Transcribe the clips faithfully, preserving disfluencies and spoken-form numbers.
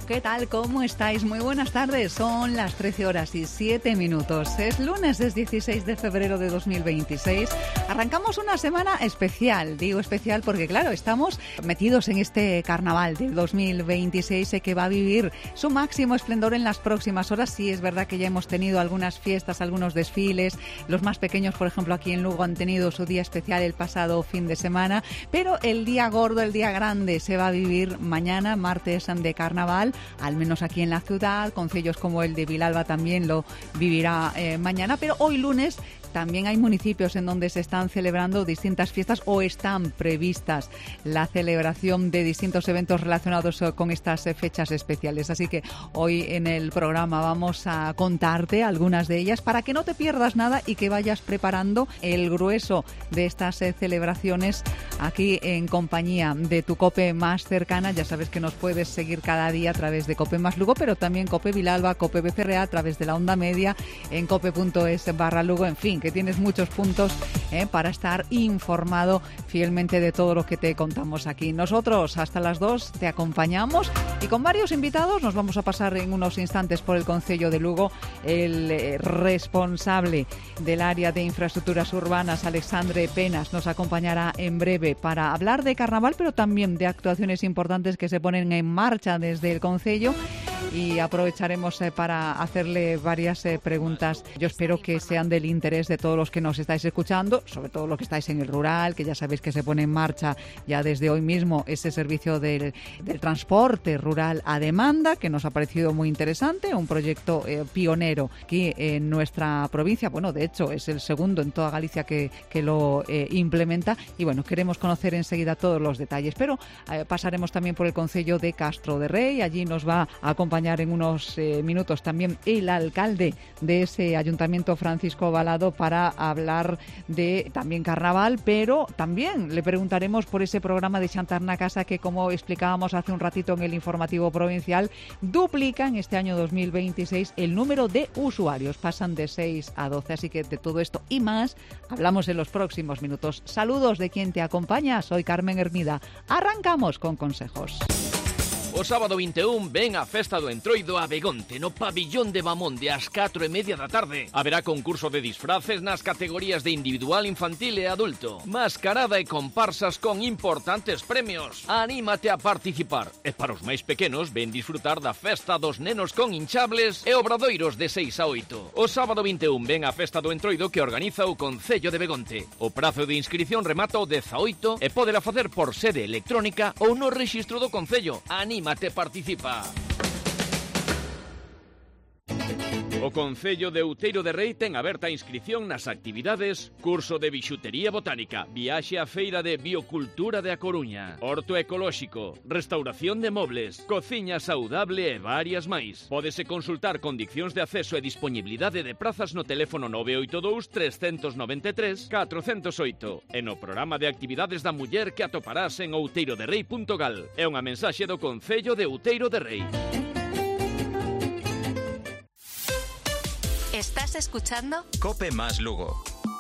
¿qué tal? ¿Cómo estáis? Muy buenas tardes. Son las trece horas y siete minutos. Es lunes, es dieciséis de febrero de dos mil veintiséis. Arrancamos una semana especial. Digo especial porque, claro, estamos metidos en este carnaval de dos mil veintiséis que va a vivir su máximo esplendor en las próximas horas. Sí, es verdad que ya hemos tenido algunas fiestas, algunos desfiles. Los más pequeños, por ejemplo, aquí en Lugo han tenido su día especial el pasado fin de semana. Pero el día gordo, el día grande, se va a vivir mañana, martes de carnaval, al menos aquí en la ciudad. Concellos como el de Vilalba también lo vivirá eh, mañana, pero hoy lunes también hay municipios en donde se están celebrando distintas fiestas o están previstas la celebración de distintos eventos relacionados con estas fechas especiales. Así que hoy en el programa vamos a contarte algunas de ellas para que no te pierdas nada y que vayas preparando el grueso de estas celebraciones aquí en compañía de tu COPE más cercana. Ya sabes que nos puedes seguir cada día a través de COPE más Lugo, pero también COPE Vilalba, COPE B C R A, a través de la onda media, en cope punto es barra Lugo, en fin, que tienes muchos puntos eh, para estar informado fielmente de todo lo que te contamos aquí. Nosotros hasta las dos te acompañamos y con varios invitados nos vamos a pasar en unos instantes por el Concello de Lugo. El eh, responsable del área de infraestructuras urbanas, Alexandre Penas, nos acompañará en breve para hablar de carnaval, pero también de actuaciones importantes que se ponen en marcha desde el Concello. Y aprovecharemos eh, para hacerle varias eh, preguntas. Yo espero que sean del interés de todos los que nos estáis escuchando, sobre todo los que estáis en el rural, que ya sabéis que se pone en marcha ya desde hoy mismo ese servicio del, del transporte rural a demanda, que nos ha parecido muy interesante, un proyecto eh, pionero aquí en nuestra provincia. Bueno, de hecho, es el segundo en toda Galicia que, que lo eh, implementa. Y bueno, queremos conocer enseguida todos los detalles, pero eh, pasaremos también por el Concello de Castro de Rei. Allí nos va a acompañar en unos eh, minutos también el alcalde de ese ayuntamiento, Francisco Balado, para hablar de también carnaval, pero también le preguntaremos por ese programa de Xantar na Casa que, como explicábamos hace un ratito en el informativo provincial, duplica en este año dos mil veintiséis el número de usuarios, pasan de seis a doce, así que de todo esto y más hablamos en los próximos minutos. Saludos de quien te acompaña, soy Carmen Hermida. Arrancamos con consejos. O sábado vinte e un ven a Festa do Entroido a Begonte, no pabillón de Bamonde, ás catro e media da tarde. Haberá concurso de disfraces nas categorías de individual, infantil e adulto. Mascarada e comparsas con importantes premios. Anímate a participar. E para os máis pequenos, ven disfrutar da Festa dos Nenos con hinchables e obradoiros de seis a oito. O sábado vinte e un ven a Festa do Entroido que organiza o Concello de Begonte. O prazo de inscripción remata o dezaoito e podela facer por sede electrónica ou no rexistro do Concello. Anímate. Anímate, participa. O Concello de Outeiro de Rei ten aberta a inscripción nas actividades Curso de Bixutería Botánica, Viaxe á Feira de Biocultura de A Coruña, Horto Ecolóxico, Restauración de Mobles, Cociña Saudable e varias máis. Pódese consultar condicións de acceso e disponibilidade de prazas no teléfono nove oito dous, tres nove tres, catro zero oito e no programa de actividades da muller que atoparás en outeiroderrei punto gal. É unha mensaxe do Concello de Outeiro de Rei. ¿Estás escuchando? COPE más Lugo.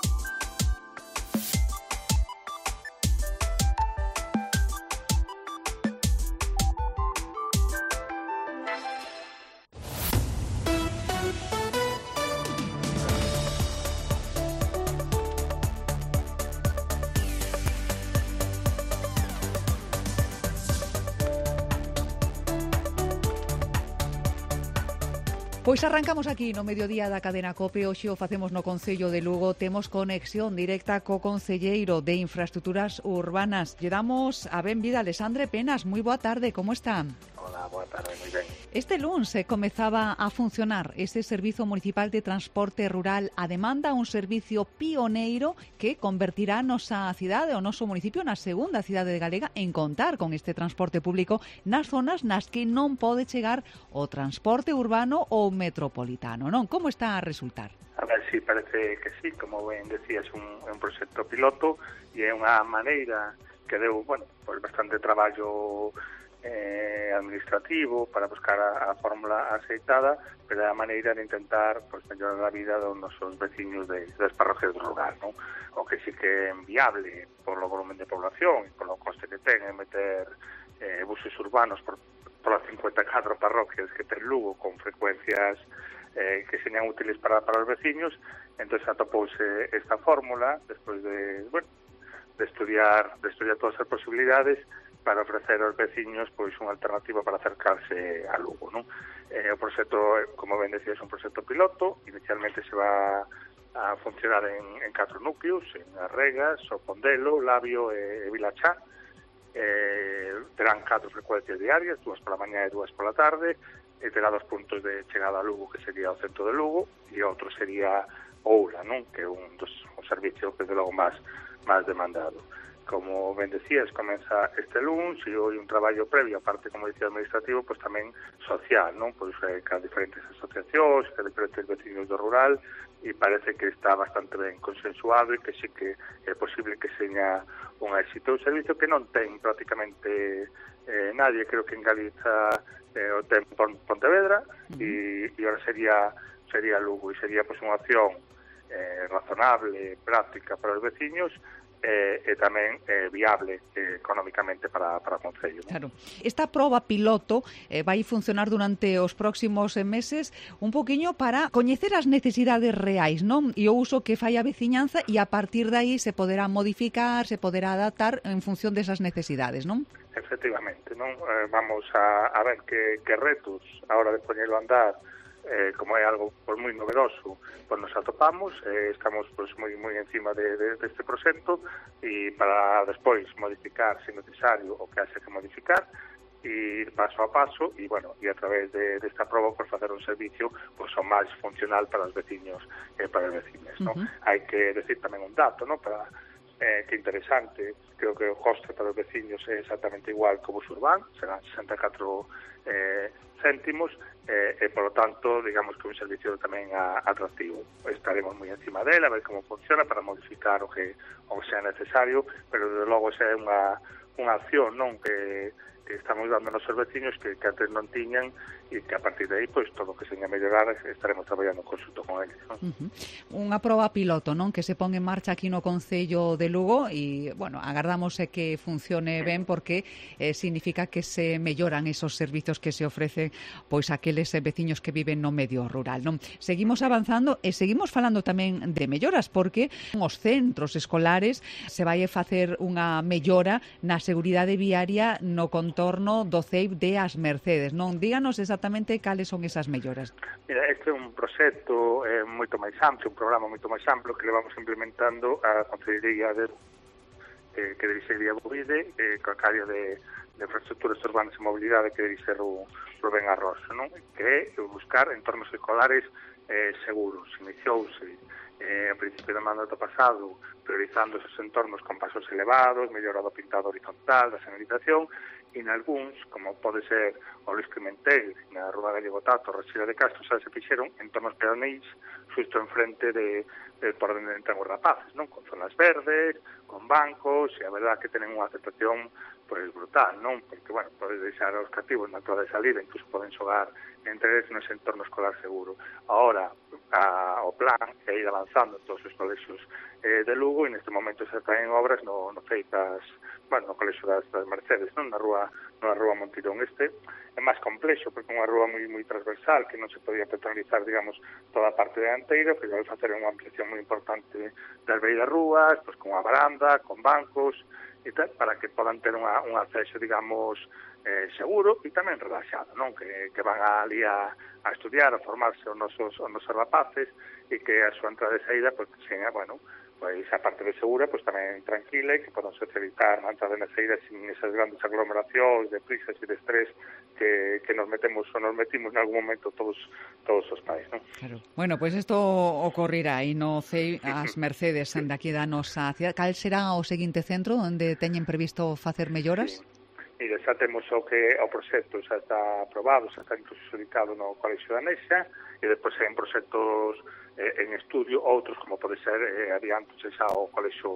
Pois arrancamos aquí no mediodía da cadena COPE. Hoxe o facemos no Concello de Lugo. Temos conexión directa co concelleiro de Infraestructuras Urbanas. Lle damos a benvida a Alexandre Penas. Moi boa tarde, como están? Hola, boa tarde, moi ben. Este luns se comezaba a funcionar ese Servizo Municipal de Transporte Rural a demanda, un servicio pioneiro que convertirá a nosa cidade, o noso municipio, na segunda cidade de Galega en contar con este transporte público nas zonas nas que non pode chegar o transporte urbano ou metropolitano, non? Como está a resultar? A ver, sí, parece que sí, como ben decías, un, un proxecto piloto e é unha maneira que deu, bueno, pues bastante traballo eh, administrativo para buscar a, a fórmula aceitada, pero é a maneira de intentar pues, mellorar a vida dos nosos veciños de, das parroquias do rural, non? O que sí que é viable por lo volumen de población e por lo coste que ten é meter eh, buses urbanos por polas cincuenta e catro parroquias que ten Lugo con frecuencias eh, que señan útiles para, para os veciños. Entón atopouse esta fórmula despois de, bueno, de estudiar de estudiar todas as posibilidades para ofrecer aos veciños pois unha alternativa para acercarse a Lugo, non? Eh, o proxecto, como ben decías, é un proxecto piloto. Inicialmente se va a funcionar en, en catro núcleos, en Arregas, O Pondelo, Labio e, e Vilachá. Eh, terán catro frecuencias diarias, dúas pola mañá e dúas pola tarde, e terá dos puntos de chegada a Lugo, que sería o centro de Lugo, e outro sería Oula, non? Que é un dos un servicios que de logo máis máis demandado. Como ben decías, comeza este luns e hoy un traballo previo, aparte, como dicía, administrativo, pois tamén social, non? Pois eh, que diferentes asociacións, que diferentes vecinos do rural, e parece que está bastante ben consensuado e que sí que é posible que seña un éxito. Un servicio que non ten prácticamente eh, nadie, creo que en Galiza eh, o ten Pontevedra, e, e ahora sería sería Lugo, e sería pois unha opción eh, razonable, práctica para os veciños, Eh, e tamén eh, viable eh, económicamente para, para o Concello, ¿no? Claro. Esta proba piloto eh, vai funcionar durante os próximos meses un poquinho para coñecer as necesidades reais, non? E o uso que fai a veciñanza, e a partir de aí se poderá modificar, se poderá adaptar en función desas necesidades, non? Efectivamente, non? Eh, vamos a, a ver que, que retos a hora de poñelo a andar, eh, como é algo pues, moi novedoso, pues nos atopamos, eh, estamos pues, moi moi encima de, de, de este proxecto, e para despois modificar, se necesario, o que haxe que modificar, e ir paso a paso, e bueno, e a través de, de esta proba por facer un servicio pues, o máis funcional para os veciños e para os vecinos, uh-huh. ¿no? Hai que decir tamén un dato, ¿no? Para eh, que interesante, creo que o coste para os veciños é exactamente igual que o bus urbano, serán sesenta e catro eh, céntimos, eh, e, polo tanto, digamos que un servicio tamén a, atractivo. Estaremos moi encima dela, a ver como funciona, para modificar o que, o que sea necesario, pero, desde logo, xa é unha, unha acción, non, que, que estamos dando aos nosos veciños que, que antes non tiñan, e que a partir de aí, pois, todo o que seña mellorar estaremos traballando en conxunto con eles, non? Uh-huh. Unha proba piloto, non, que se pon en marcha aquí no Concello de Lugo, e, bueno, agardamos que funcione ben, porque eh, significa que se melloran esos servizos que se ofrecen pois aqueles veciños que viven no medio rural, non? Seguimos avanzando e seguimos falando tamén de melloras, porque os centros escolares se vai a facer unha mellora na seguridade viaria no contorno do C E I P de As Mercedes, non? Díganos exactamente cales son esas melloras. Mira, este é un proxecto eh, moito máis amplo, un programa moito máis amplo que levamos implementando a Consellería de eh, que dirixiría Bovide, eh, co Cario de, de Infraestructuras Urbanas e Mobilidade que dirixe Rubén Arroso, non? Que é buscar entornos escolares eh, seguros. Iniciouse eh, a principio do mandato pasado priorizando esos entornos con pasos elevados, mellora do pintado horizontal, da señalización, e en algúns, como pode ser o Luis Pimentel, na Rúa Gallego Tato, Rexida de Castro, xa se fixeron entornos peoneis xusto enfrente de, de por onde entran os rapaces, non? Con zonas verdes, con bancos, e a verdad que tenen unha aceptación pois brutal, non? Porque, bueno, podes deixar os cativos na toda de salida, incluso poden xogar entre eles nos entorno escolar seguro. Ahora, a, o plan é ir avanzando en todos os colexios eh, de Lugo, e neste momento se están en obras no, no feitas, bueno, no colexio das, das Mercedes, non? Na rúa, na rúa Montirón. Este é máis complexo, porque é unha rúa moi moi transversal, que non se podía peatonalizar, digamos, toda a parte dianteira, pero vai facer unha ampliación moi importante das beiras rúas, pois con unha baranda, con bancos, e tal, para que podan ter unha, un acceso, digamos, eh, seguro e tamén relaxado, non? Que, que van ali a, a estudiar, a formarse os nosos, os nosos rapaces, e que a súa entrada e saída, pois, seña, bueno, pois a parte de segura, pois tamén tranquila, e que podan socializar na entrada e na saída sin esas grandes aglomeracións de prisas e de estrés que, que nos metemos ou nos metimos en algún momento todos todos os pais, non? Claro. Bueno, pois pues isto ocorrirá aí no C E I P As Mercedes, sí. Daqui da nosa cidade. Cal será o seguinte centro onde teñen previsto facer melloras? Sí. Mira, xa temos o que o proxecto xa está aprobado, xa está incluso ubicado no Colexio da Nexa, e depois hai proxectos eh, en estudio, outros como pode ser eh, adiante xa o Colexio o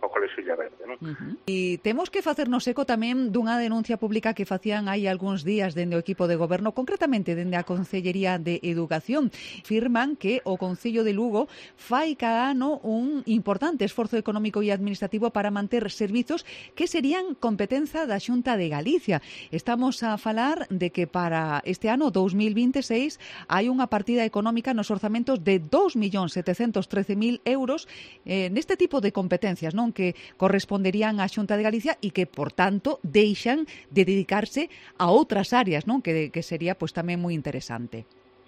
o Colexio Illa Verde, non? Uh-huh. E temos que facernos eco tamén dunha denuncia pública que facían hai algúns días dende o equipo de goberno, concretamente dende a Consellería de Educación. Firman que o Concello de Lugo fai cada ano un importante esforzo económico e administrativo para manter servizos que serían competenza da Xunta de Galicia. Estamos a falar de que para este ano dous mil vinte e seis hai unha partida económica nos orzamentos de dous millóns setecentos trece mil euros eh, neste tipo de competencias, non, que corresponderían á Xunta de Galicia e que, por tanto, deixan de dedicarse a outras áreas, non, que, que sería pois tamén moi interesante.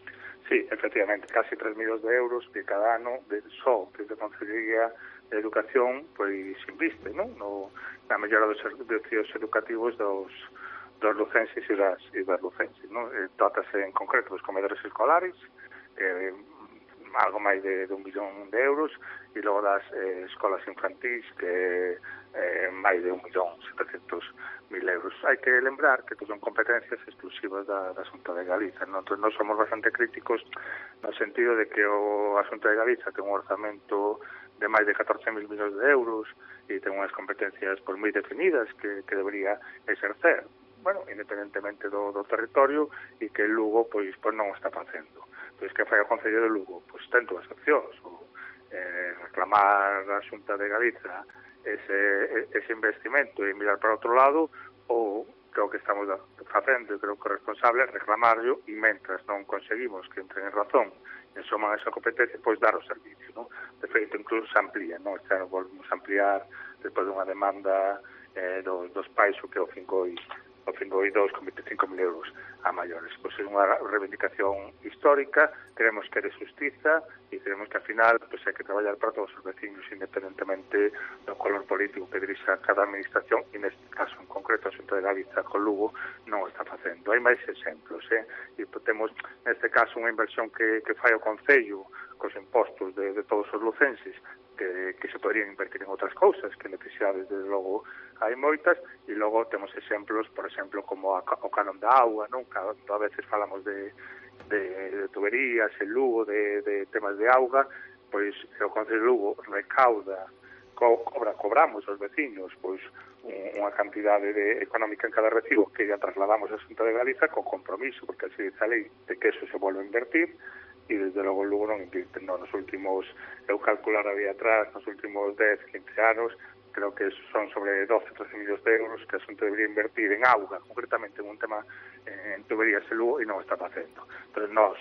Sí, efectivamente, casi tres millóns de euros que cada ano de só desde a Consellería de Educación pois inviste, non, no, na mellora dos servicios educativos dos dos lucenses e das, e das lucenses, non? Eh, trátase en concreto dos comedores escolares, eh, algo máis de, de un millón de euros, e logo das eh, escolas infantís, que eh, máis de un millón setecentos mil euros. Hai que lembrar que son competencias exclusivas da, da Xunta de Galicia. Nosotros non somos bastante críticos no sentido de que o, a Xunta de Galicia ten un orzamento de máis de catorce mil millóns de euros e ten unhas competencias por moi definidas que, que debería exercer, bueno, independentemente do, do territorio, e que Lugo pois, pois non o está facendo. Pois que fai o Concello de Lugo? Pois ten dúas opcións, ou eh, reclamar a Xunta de Galicia ese, ese investimento e mirar para outro lado, ou creo que estamos facendo, e creo que o responsable é reclamarlo, e mentras non conseguimos que entren en razón e soman esa competencia, pois dar o servicio, non? De feito, incluso se amplía, non? Este ano volvemos a ampliar despois dunha demanda eh, dos, dos pais, o que o Fincoi o Fincoi dous con veinticinco mil euros a maiores. Pois é unha reivindicación histórica, queremos que de justiza e queremos que, ao final, pois, hai que traballar para todos os vecinos, independentemente do color político que dirixa cada administración, e neste caso en concreto a Xunta de Galicia con Lugo non o está facendo. Hai máis exemplos, eh? E temos neste caso unha inversión que, que fai o Concello cos impostos de, de todos os lucenses, que, que se poderían invertir en outras cousas, que necesidades, desde logo, hai moitas, e logo temos exemplos, por exemplo, como a, o canon da auga, non? Cando a veces falamos de, de, de tuberías, en Lugo, de, de temas de auga, pois o Concello de Lugo recauda, co, cobra, cobramos aos veciños, pois unha cantidade de, económica en cada recibo que ya trasladamos a Xunta de Galicia co compromiso, porque así dice a lei, de que eso se volve a invertir, e desde logo Lugo non invirten, non, nos últimos, eu calcular había atrás, nos últimos dez, quince anos, creo que son sobre doce, trece millóns de euros que a Xunta debería invertir en auga, concretamente en un tema eh, en tuberías e Lugo, e non está facendo. Pero nós,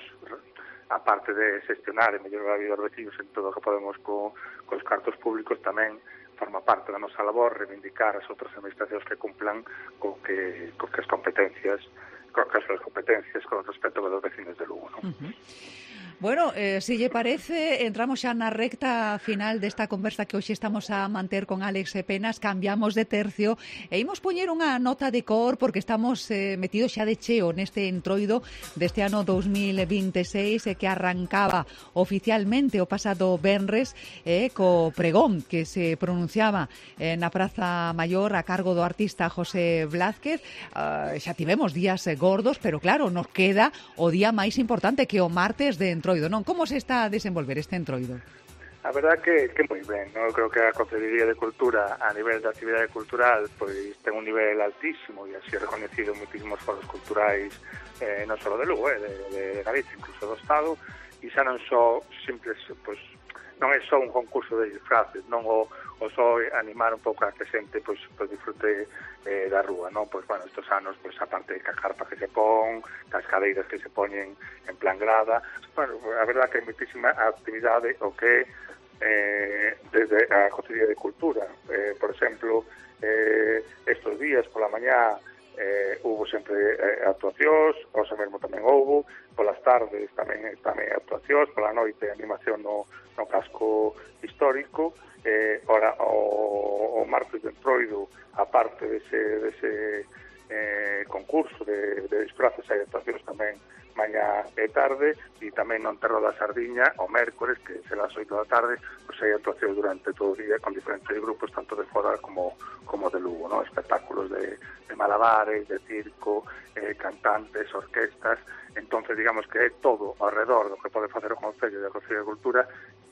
aparte de gestionar e mellorar a vida dos vecinos en todo o que podemos co, cos cartos públicos, tamén forma parte da nosa labor reivindicar as outras administracións que cumplan co que, co que as competencias, co que as competencias con respecto aos vecinos de Lugo, non? Uh-huh. Bueno, eh, se lle parece, entramos xa na recta final desta conversa que hoxe estamos a manter con Álex Penas, cambiamos de tercio e imos poñer unha nota de cor porque estamos eh, metidos xa de cheo neste entroido deste ano dous mil vinte e seis eh, que arrancaba oficialmente o pasado venres eh, co pregón que se pronunciaba eh, na Praza Maior a cargo do artista José Blázquez. Uh, xa tivemos días eh, gordos, pero claro, nos queda o día máis importante que o martes de entroido. Non? Como se está a desenvolver este entroido? A verdad que, que moi ben, non? Creo que a Consellería de Cultura a nivel da actividade cultural pois ten un nivel altísimo e así reconhecido en moitísimos foros culturais eh, non só de Lugo, eh, de, de Galicia, incluso do Estado, e xa non só simples, pois, non é só un concurso de disfraces, non o, o só animar un pouco a que xente pois, pois disfrute eh, da rúa, non? Pois, bueno, estos anos, pois, a parte de ca carpa que se pon, das cadeiras que se poñen en plan grada, bueno, a verdad que hai moitísima actividade o que eh, desde a Consellería de Cultura, eh, por exemplo, eh, estos días pola mañá eh, hubo sempre eh, actuacións, hoxe mesmo tamén houbo, polas tardes tamén tamén actuacións, pola noite animación no, no casco histórico, eh, ora o, o martes de entroido, aparte dese, dese eh, concurso de, de disfraces, hai actuacións tamén mañá e tarde, e tamén no Enterro da Sardiña, o mércores, que será as oito da tarde, pois hai actuacións durante todo o día con diferentes grupos, tanto de fora como, como de Lugo, ¿no? Espectáculos de, de malabares, de circo, eh, cantantes, orquestas. Entonces, digamos que é todo ao redor do que pode facer o Concello de Concello de Cultura,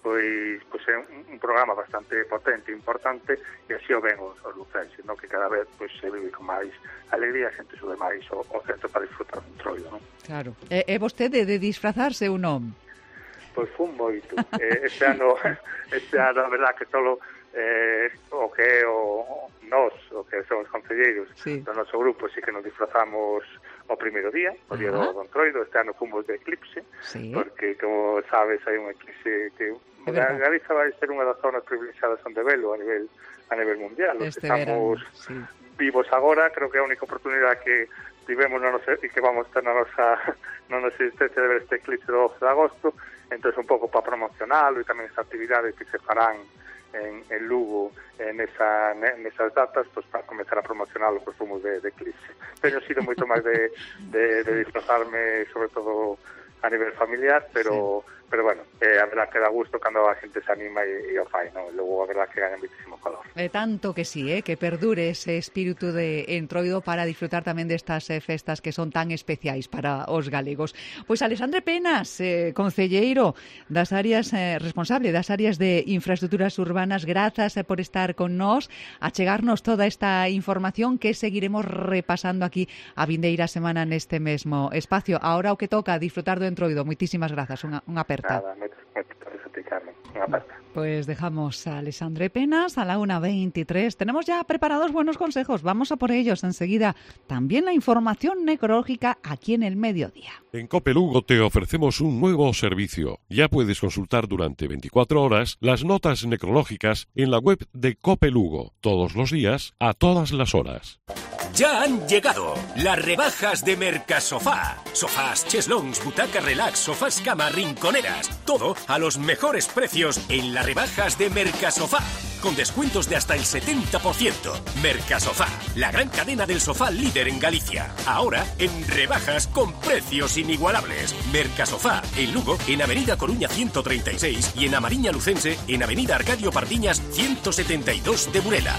pois, pois é un, un programa bastante potente e importante, e así o ven os, os lucenses, no? Que cada vez pois, se vive con máis alegría, a xente sube máis o, o centro para disfrutar do Entroido, non? Claro. É, é vostede de disfrazarse ou non? Pois fun moito. eh, este ano, este ano, a verdad que solo eh, o que é o nós, o que son os concelleiros sí. do noso grupo, sí que nos disfrazamos o primeiro día, o día do Entroido. Este ano fomos de eclipse, sí. porque, como sabes, hai un eclipse que Galiza vai ser unha das zonas privilexiadas onde velo a nivel a nivel mundial. Este Estamos verano, sí. vivos agora, creo que é a única oportunidade que tivemos na nosa, e que vamos ter na nosa, na nosa existencia de ver este eclipse do doce de agosto, entón un pouco para promocionalo e tamén as actividades que se farán en, en Lugo en esa, nesas datas, pues para comenzar a promocionar os consumos de, de eclipse. Teño sido moito máis de, de, de disfrazarme, sobre todo a nivel familiar, pero sí. pero bueno, eh, a verdad que da gusto cando a xente se anima e, e o fai, ¿no? E logo a verdad que gaña muchísimo calor. Eh, tanto que sí, eh, que perdure ese espírito de Entroido para disfrutar tamén destas eh, festas que son tan especiais para os galegos. Pois Alexandre Penas, eh, concelleiro das áreas, eh, responsable das áreas de infraestructuras urbanas, grazas eh, por estar con nós, a chegarnos toda esta información que seguiremos repasando aquí a vindeira semana neste mesmo espacio. Ahora o que toca, disfrutar do Entroido. Moitísimas grazas, unha, unha aperta. Nada, me, me, me, Carmen, unha aperta. Pues dejamos a Alexandre Penas a la una veintitrés. Tenemos ya preparados buenos consejos. Vamos a por ellos enseguida. También la información necrológica aquí en el mediodía. En Cope Lugo te ofrecemos un nuevo servicio. Ya puedes consultar durante veinticuatro horas las notas necrológicas en la web de Cope Lugo. Todos los días, a todas las horas. Ya han llegado las rebajas de Mercasofá. Sofás, cheslons, butacas relax, sofás cama, rinconeras. Todo a los mejores precios en las rebajas de Mercasofá. Con descuentos de hasta el setenta por ciento. Mercasofá, la gran cadena del sofá líder en Galicia. Ahora en rebajas con precios inigualables. Mercasofá, en Lugo, en Avenida Coruña ciento treinta y seis y en Amariña Lucense, en Avenida Arcadio Pardiñas ciento setenta y dos de Burela.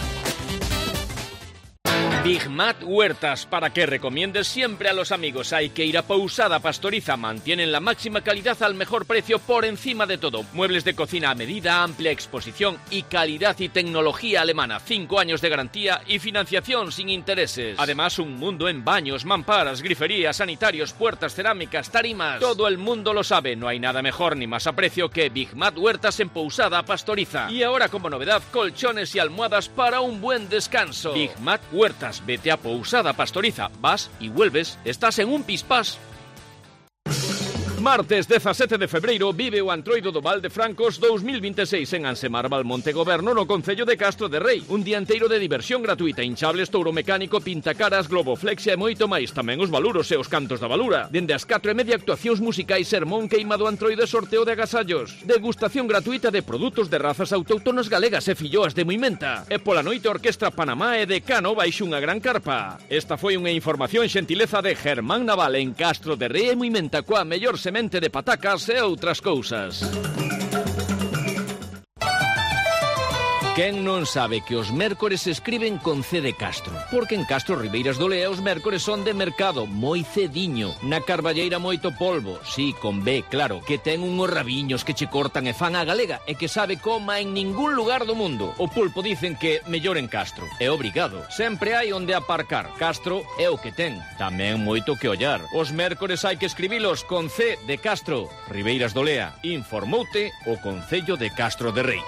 Big Mat Huertas, para que recomiendes siempre a los amigos. Hay que ir a Pousada Pastoriza. Mantienen la máxima calidad al mejor precio por encima de todo. Muebles de cocina a medida, amplia exposición y calidad y tecnología alemana. Cinco años de garantía y financiación sin intereses. Además, un mundo en baños, mamparas, griferías, sanitarios, puertas, cerámicas, tarimas. Todo el mundo lo sabe. No hay nada mejor ni más a precio que Big Mat Huertas en Pousada Pastoriza. Y ahora, como novedad, colchones y almohadas para un buen descanso. Big Mat Huertas. Vete a Pousada Pastoriza, vas y vuelves, estás en un pispás. Martes dezasete de febreiro vive o Entroido do Val de Francos dous mil vinte e seis en Ansemar Valmonte Goberno no concello de Castro de Rei. Un día inteiro de diversión gratuita, hinchables, touro mecánico, pintacaras, globoflexia e moito máis. Tamén os baluros e os cantos da balura. Dende as catro e media actuacións musicais, sermón, queima do Entroido e sorteo de agasallos. Degustación gratuita de produtos de razas autóctonas galegas e filloas de Muimenta. E pola noite Orquestra Panamá e Decano baixo unha gran carpa. Esta foi unha información xentileza de Germán Naval en Castro de Rei e Muimenta coa mellor semente de patacas e outras cousas. Quen non sabe que os mércores se escriben con C de Castro? Porque en Castro Ribeiras do Lea os mércores son de mercado, moi cediño. Na Carballeira moito polvo, sí, con B, claro, que ten unhos rabiños que che cortan e fan a galega e que sabe coma en ningún lugar do mundo. O pulpo dicen que mellor en Castro. É obrigado. Sempre hai onde aparcar. Castro é o que ten. Tamén moito que ollar. Os mércores hai que escribilos con C de Castro. Ribeiras do Lea. Informoute o Concello de Castro de Rei.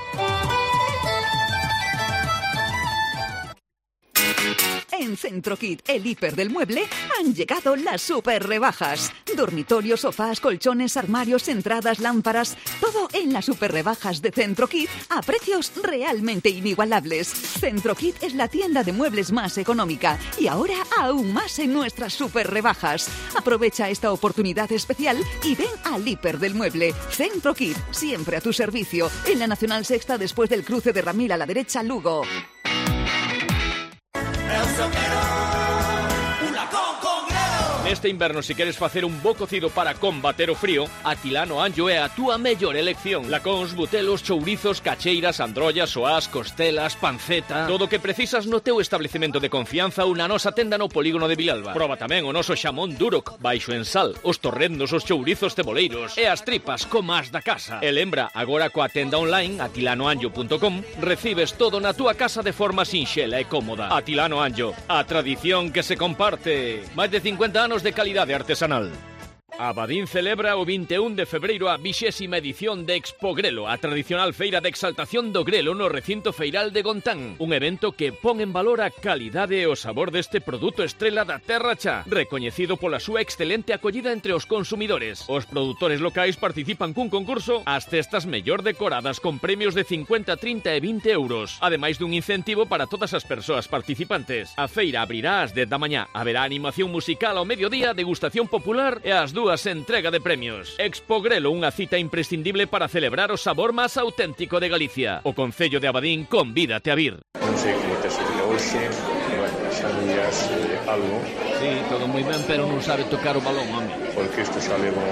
En Centrokit, el hiper del mueble, han llegado las super rebajas. Dormitorios, sofás, colchones, armarios, entradas, lámparas, todo en las super rebajas de Centrokit a precios realmente inigualables. Centrokit es la tienda de muebles más económica y ahora aún más en nuestras super rebajas. Aprovecha esta oportunidad especial y ven al hiper del mueble. Centrokit, siempre a tu servicio. En la Nacional Sexta, después del cruce de Ramil a la derecha, Lugo. El sombrero, una con congrero. Neste inverno, se queres facer un bo cocido para combater o frío, Atilano Anjo é a túa mellor elección. Lacóns, butelos, chourizos, cacheiras, androllas, soás, costelas, panceta... Todo o que precisas no teu establecemento de confianza ou na nosa tenda no polígono de Vilalba. Proba tamén o noso xamón Duroc, baixo en sal, os torrendos, os chourizos ceboleiros e as tripas comas da casa. E lembra, agora coa tenda online atilano anjo punto com recibes todo na túa casa de forma sinxela e cómoda. Atilano Anjo, a tradición que se comparte. Máis de cincuenta anos de calidade artesanal. Abadín celebra o vinte e un de febreiro a vixésima edición de Expo Grelo, a tradicional feira de exaltación do grelo no recinto feiral de Gontán. Un evento que pon en valor a calidade e o sabor deste produto estrela da terra cha, recoñecido pola súa excelente acollida entre os consumidores. Os produtores locais participan cun concurso ás cestas mellor decoradas con premios de cincuenta, trinta e vinte euros, ademais dun incentivo para todas as persoas participantes. A feira abrirá ás dez da mañá, haberá animación musical ao mediodía, degustación popular e ás dúas entrega de premios. Expo Grelo, unha cita imprescindible para celebrar o sabor máis auténtico de Galicia. O Concello de Abadín convídate a vir. Non sei que te sería hoxe, e bueno, xa me dirás eh, algo. Sí, todo moi ben, pero non sabe tocar o balón, home. Porque isto xa levo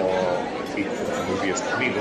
uns días comigo.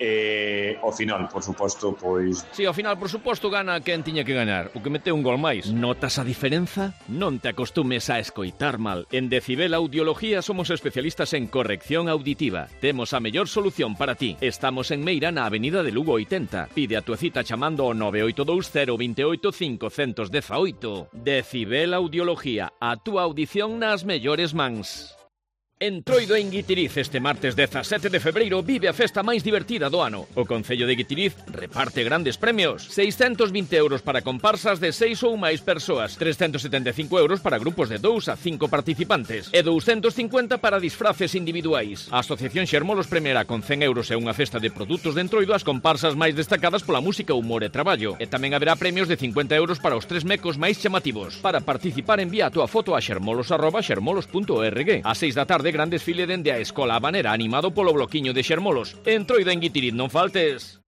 E ao final, por suposto, pois... Si, ao final, por suposto, gana quen tiña que ganar, o que meteu un gol máis. Notas a diferenza? Non te acostumes a escoitar mal. En Decibel Audiología somos especialistas en corrección auditiva. Temos a mellor solución para ti. Estamos en Meira, na Avenida de Lugo oitenta. Pide a tua cita chamando ao nove oito dous cero dos oito cinco um zero un oito. Decibel Audiología, a túa audición nas mellores mans. Entroido en Guitiriz este martes dezasete de febreiro vive a festa máis divertida do ano. O Concello de Guitiriz reparte grandes premios. seiscentos vinte euros para comparsas de seis ou máis persoas, trescentos setenta e cinco euros para grupos de dous a cinco participantes e douscentos cincuenta para disfraces individuais. A Asociación Xermolos premiará con cen euros e unha festa de produtos de Entroido as comparsas máis destacadas pola música, humor e traballo. E tamén haberá premios de cincuenta euros para os tres mecos máis chamativos. Para participar envía a túa foto a xermolos arroba xermolos punto org. A seis da tarde gran desfile dende a Escola Habanera animado polo bloquiño de Xermolos. Entroido en Guitiriz, non faltes.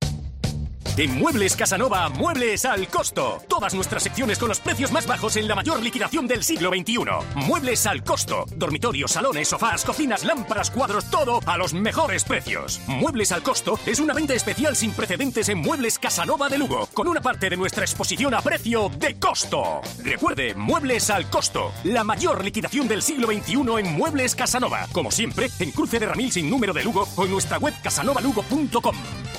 En Muebles Casanova, muebles al costo. Todas nuestras secciones con los precios más bajos en la mayor liquidación del siglo veintiuno. Muebles al costo. Dormitorios, salones, sofás, cocinas, lámparas, cuadros, todo a los mejores precios. Muebles al costo es una venta especial sin precedentes en Muebles Casanova de Lugo, con una parte de nuestra exposición a precio de costo. Recuerde, Muebles al costo. La mayor liquidación del siglo veintiuno en Muebles Casanova. Como siempre, en Cruce de Ramil sin número de Lugo o en nuestra web casanova lugo punto com.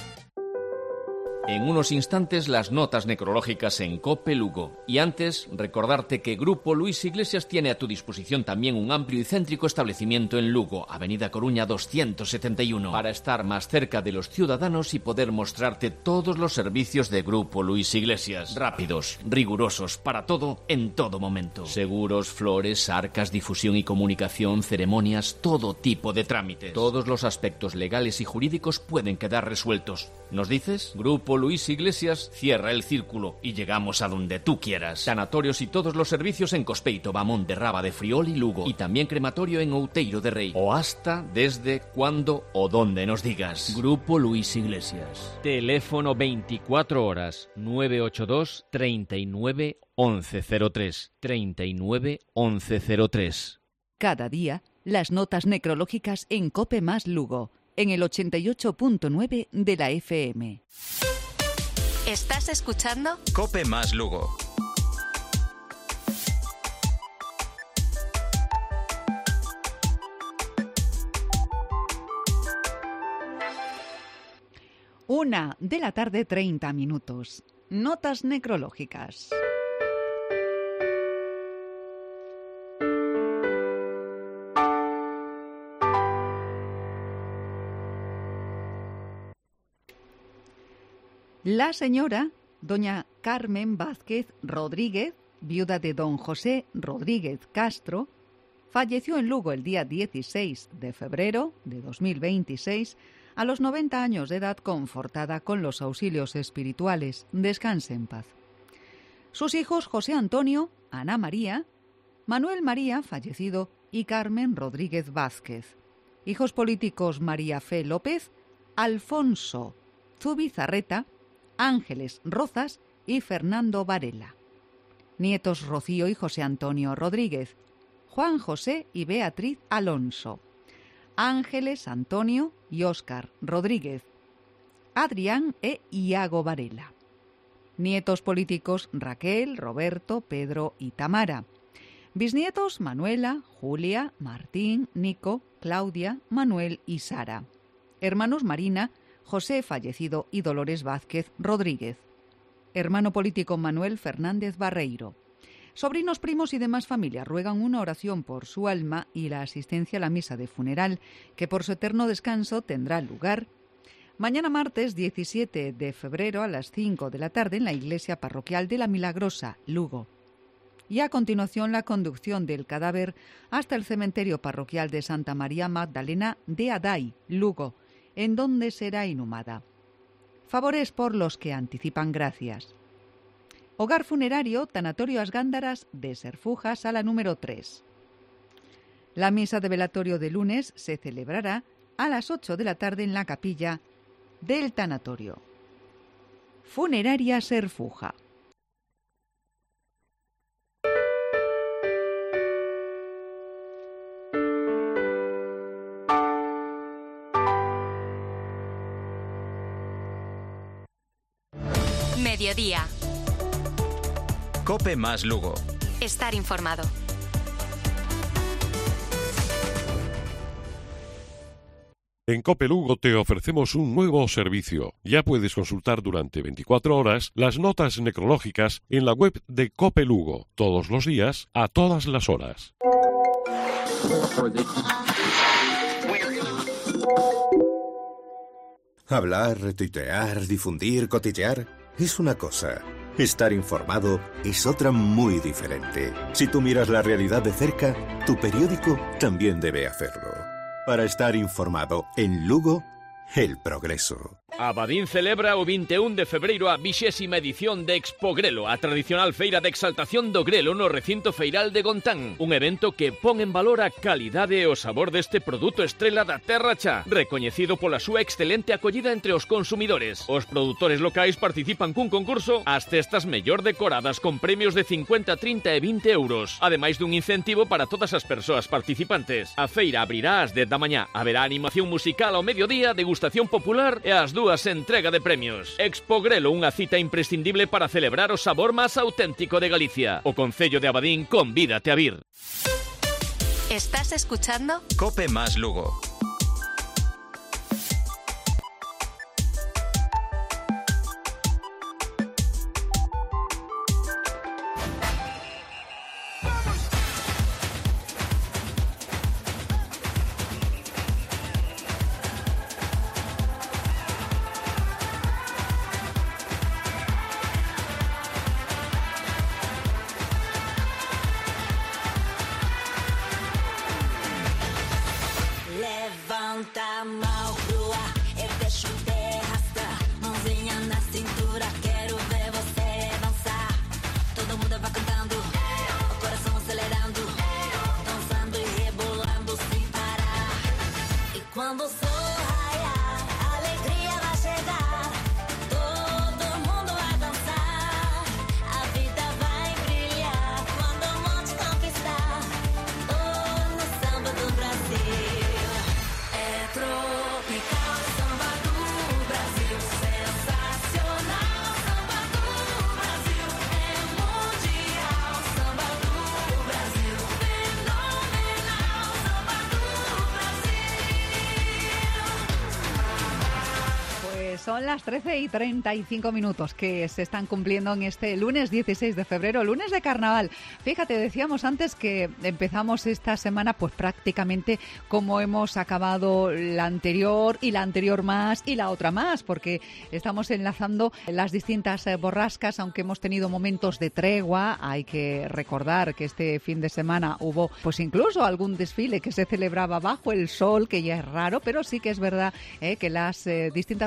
En unos instantes las notas necrológicas en COPE Lugo. Y antes, recordarte que Grupo Luis Iglesias tiene a tu disposición también un amplio y céntrico establecimiento en Lugo, Avenida Coruña doscientos setenta y uno, para estar más cerca de los ciudadanos y poder mostrarte todos los servicios de Grupo Luis Iglesias. Rápidos, rigurosos, para todo, en todo momento. Seguros, flores, arcas, difusión y comunicación, ceremonias, todo tipo de trámites. Todos los aspectos legales y jurídicos pueden quedar resueltos. ¿Nos dices? Grupo Luis Iglesias cierra el círculo y llegamos a donde tú quieras. Sanatorios y todos los servicios en Cospeito, Bamón de Raba de Friol y Lugo. Y también crematorio en Outeiro de Rei. O hasta, desde, cuando o donde nos digas. Grupo Luis Iglesias. Teléfono veinticuatro horas nueve ocho dos, treinta y nueve, once cero tres. treinta y nueve, once cero tres. Cada día, las notas necrológicas en COPE más Lugo, en el ochenta y ocho punto nueve de la F M. ¿Estás escuchando? COPE más Lugo. Una de la tarde, treinta minutos. Notas necrológicas. La señora, doña Carmen Vázquez Rodríguez, viuda de don José Rodríguez Castro, falleció en Lugo el día dieciséis de febrero de dos mil veintiséis a los noventa años de edad, confortada con los auxilios espirituales. Descanse en paz. Sus hijos José Antonio, Ana María, Manuel María, fallecido, y Carmen Rodríguez Vázquez. Hijos políticos María Fe López, Alfonso Zubizarreta, Ángeles Rozas y Fernando Varela. Nietos Rocío y José Antonio Rodríguez, Juan José y Beatriz Alonso, Ángeles, Antonio y Óscar Rodríguez, Adrián e Iago Varela. Nietos políticos Raquel, Roberto, Pedro y Tamara. Bisnietos Manuela, Julia, Martín, Nico, Claudia, Manuel y Sara. Hermanos Marina, José fallecido y Dolores Vázquez Rodríguez. Hermano político Manuel Fernández Barreiro. Sobrinos, primos y demás familia ruegan una oración por su alma y la asistencia a la misa de funeral, que por su eterno descanso tendrá lugar mañana martes diecisiete de febrero a las cinco de la tarde en la iglesia parroquial de La Milagrosa, Lugo. Y a continuación la conducción del cadáver hasta el cementerio parroquial de Santa María Magdalena de Aday, Lugo, en donde será inhumada. Favores por los que anticipan gracias. Hogar funerario Tanatorio As Gándaras de Serfuja, sala número tres. La misa de velatorio de lunes se celebrará a las ocho de la tarde en la capilla del tanatorio. Funeraria Serfuja. Mediodía. COPE más Lugo. Estar informado. En COPE Lugo te ofrecemos un nuevo servicio. Ya puedes consultar durante veinticuatro horas las notas necrológicas en la web de COPE Lugo, todos los días, a todas las horas. Hablar, retuitear, difundir, cotillear es una cosa. Estar informado es otra muy diferente. Si tú miras la realidad de cerca, tu periódico también debe hacerlo. Para estar informado en Lugo, El Progreso. Abadín celebra o veintiuno de febreiro a vixésima edición de Expo Grelo, a tradicional feira de exaltación do grelo no recinto feiral de Gontán. Un evento que pon en valor a calidade e o sabor deste produto estrela da terra xa, recoñecido pola súa excelente acollida entre os consumidores. Os produtores locais participan cun concurso ás cestas mellor decoradas con premios de cincuenta, trinta e vinte euros, ademais dun incentivo para todas as persoas participantes. A feira abrirá ás dez da mañá, haberá animación musical ao mediodía, degustación popular e ás dúas entrega de premios. Expo Grelo, unha cita imprescindible para celebrar o sabor máis auténtico de Galicia. O Concello de Abadín convídate a vir. ¿Estás escuchando? COPE más Lugo. Son las trece y treinta y cinco minutos que se están cumpliendo en este lunes dieciséis de febrero, lunes de carnaval. Fíjate, decíamos antes que empezamos esta semana pues prácticamente como hemos acabado la anterior y la anterior más y la otra más, porque estamos enlazando las distintas borrascas, aunque hemos tenido momentos de tregua. Hay que recordar que este fin de semana hubo pues incluso algún desfile que se celebraba bajo el sol, que ya es raro, pero sí que es verdad eh, que las eh, distintas borrascas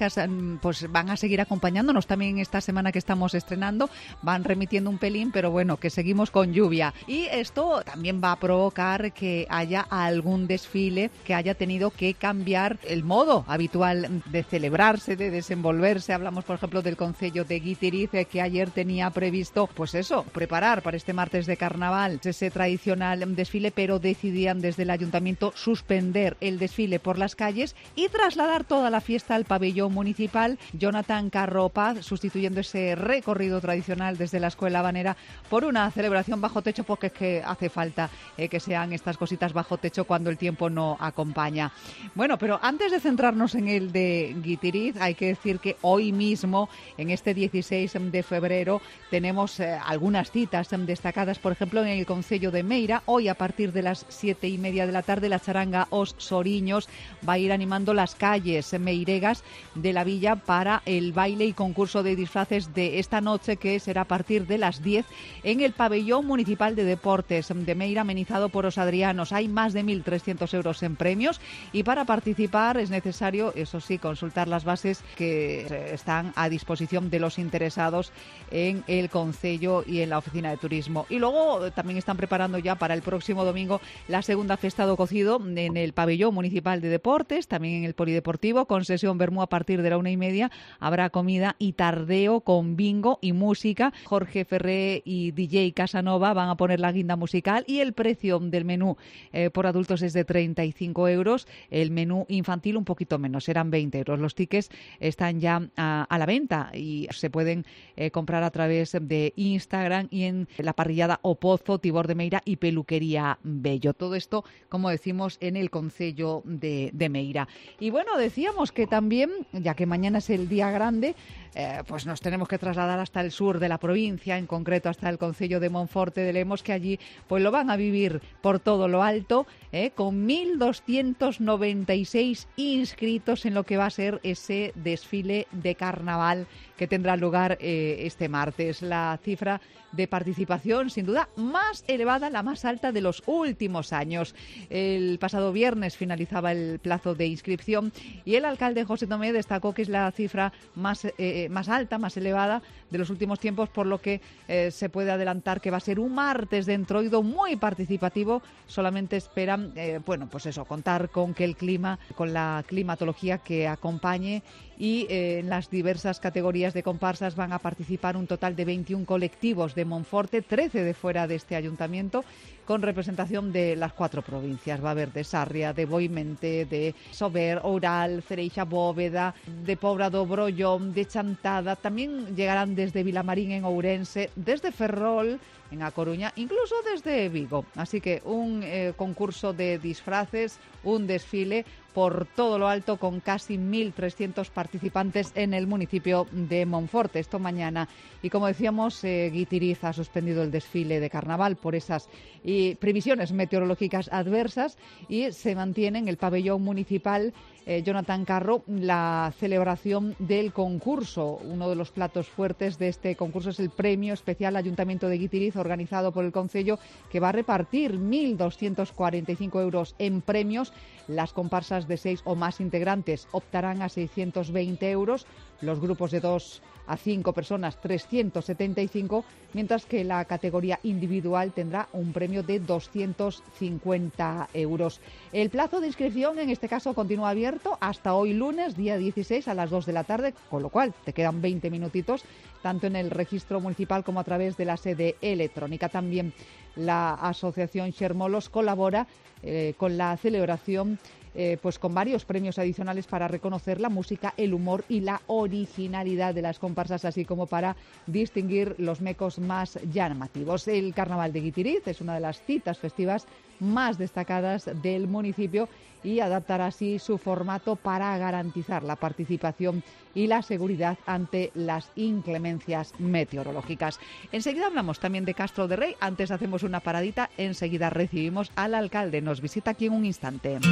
ellas pues van a seguir acompañándonos también esta semana que estamos estrenando, van remitiendo un pelín, pero bueno, que seguimos con lluvia. Y esto también va a provocar que haya algún desfile que haya tenido que cambiar el modo habitual de celebrarse, de desenvolverse. Hablamos, por ejemplo, del Concello de Guitiriz, que ayer tenía previsto, pues eso, preparar para este martes de carnaval ese tradicional desfile, pero decidían desde el ayuntamiento suspender el desfile por las calles y trasladar toda la fiesta al pabellón municipal. Jonathan Carro Paz, sustituyendo ese recorrido tradicional desde la Escuela Habanera por una celebración bajo techo, porque es que hace falta eh, que sean estas cositas bajo techo cuando el tiempo no acompaña. Bueno, pero antes de centrarnos en el de Guitiriz, hay que decir que hoy mismo, en este dieciséis de febrero, tenemos eh, algunas citas eh, destacadas, por ejemplo, en el Concello de Meira. Hoy, a partir de las siete y media de la tarde, la charanga Os Soriños va a ir animando las calles meiregas de la villa para el baile y concurso de disfraces de esta noche, que será a partir de las diez en el pabellón municipal de deportes de Meira, amenizado por Os Adrianos. Hay más de mil trescientos euros en premios y para participar es necesario, eso sí, consultar las bases que están a disposición de los interesados en el Concello y en la Oficina de Turismo. Y luego también están preparando ya para el próximo domingo la segunda Festa do Cocido en el pabellón municipal de deportes, también en el polideportivo, con sesión vermú a partir de la una y media. Habrá comida y tardeo con bingo y música. Jorge Ferré y D J Casanova van a poner la guinda musical y el precio del menú eh, por adultos es de treinta y cinco euros. El menú infantil un poquito menos, serán veinte euros. Los tickets están ya a, a la venta y se pueden eh, comprar a través de Instagram y en la parrillada O Pozo, Tibor de Meira y Peluquería Bello. Todo esto, como decimos, en el Concello de, de Meira. Y bueno, decíamos que también, ya que mañana es el día grande, eh, pues nos tenemos que trasladar hasta el sur de la provincia, en concreto hasta el Concello de Monforte de Lemos, que allí pues lo van a vivir por todo lo alto, eh, con mil doscientos noventa y seis inscritos en lo que va a ser ese desfile de carnaval que tendrá lugar eh, este martes. La cifra de participación, sin duda, más elevada, la más alta de los últimos años. El pasado viernes finalizaba el plazo de inscripción y el alcalde José Tomé destacó que es la cifra más, eh, más alta, más elevada de los últimos tiempos, por lo que eh, se puede adelantar que va a ser un martes de entroido muy participativo. Solamente esperan, eh, bueno, pues eso, contar con que el clima, con la climatología que acompañe, y eh, en las diversas categorías de comparsas van a participar un total de veintiún colectivos de Monforte, trece de fuera de este ayuntamiento, con representación de las cuatro provincias. Va a haber de Sarria, de Boimente, de Sober, Oural, Cereixa, Bóveda, de Pobra do Brollón, de Chantada. También llegarán desde Vilamarín en Ourense, desde Ferrol en A Coruña, incluso desde Vigo. Así que un eh, concurso de disfraces, un desfile por todo lo alto, con casi mil trescientos participantes en el municipio de Monforte. Esto mañana. Y como decíamos, eh, Guitiriz ha suspendido el desfile de carnaval por esas y previsiones meteorológicas adversas, y se mantiene en el pabellón municipal eh, Jonathan Carro la celebración del concurso. Uno de los platos fuertes de este concurso es el premio especial Ayuntamiento de Guitiriz, organizado por el Concello, que va a repartir mil doscientos cuarenta y cinco euros en premios. Las comparsas de seis o más integrantes optarán a seiscientos veinte euros, los grupos de dos a cinco personas trescientos setenta y cinco, mientras que la categoría individual tendrá un premio de doscientos cincuenta euros. El plazo de inscripción en este caso continúa abierto hasta hoy lunes, día dieciséis, a las dos de la tarde, con lo cual te quedan veinte minutitos, tanto en el registro municipal como a través de la sede electrónica. También la asociación Xermolos colabora eh, con la celebración Eh, pues con varios premios adicionales para reconocer la música, el humor y la originalidad de las comparsas, así como para distinguir los mecos más llamativos. El Carnaval de Guitiriz es una de las citas festivas más destacadas del municipio y adaptará así su formato para garantizar la participación y la seguridad ante las inclemencias meteorológicas. Enseguida hablamos también de Castro de Rey. Antes hacemos una paradita, enseguida recibimos al alcalde. Nos visita aquí en un instante.